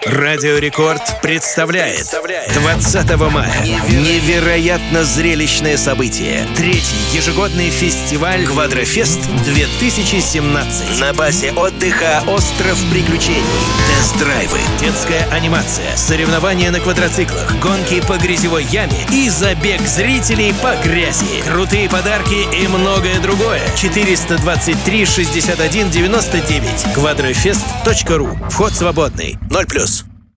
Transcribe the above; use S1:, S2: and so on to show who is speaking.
S1: Радио Рекорд представляет 20 мая невероятно зрелищное событие. Третий ежегодный фестиваль «Квадрофест 2017». На базе отдыха «Остров приключений». Тест-драйвы, детская анимация, соревнования на квадроциклах, гонки по грязевой яме и забег зрителей по грязи. Крутые подарки и многое другое. 423 61 99. Квадрофест.ру. Вход свободный. 0+.